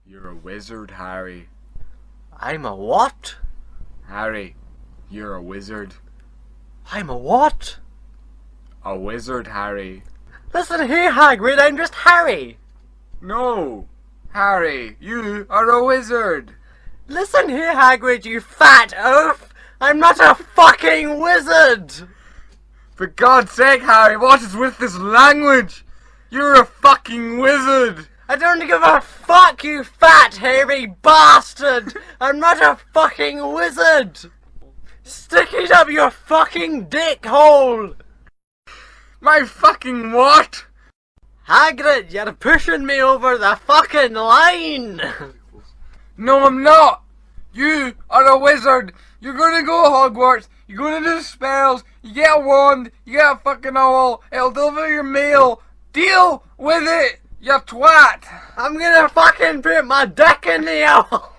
You're a wizard, Harry. I'm a what? Harry, you're a wizard. I'm a what? A wizard, Harry. Listen here, Hagrid, I'm just Harry. No! Harry, you are a wizard! Listen here, Hagrid, you fat oaf. I'm not a fucking wizard. For God's sake, Harry, what is with this language? You're a fucking wizard! I don't give a fuck, you fat, hairy bastard! I'm not a fucking wizard! Stick it up your fucking dick hole! My fucking what? Hagrid, you're pushing me over the fucking line! No, I'm not! You are a wizard! You're gonna go to Hogwarts, you're gonna do spells, you get a wand, you get a fucking owl, it'll deliver your mail! Deal with it, you twat! I'm gonna fucking put my dick in the owl!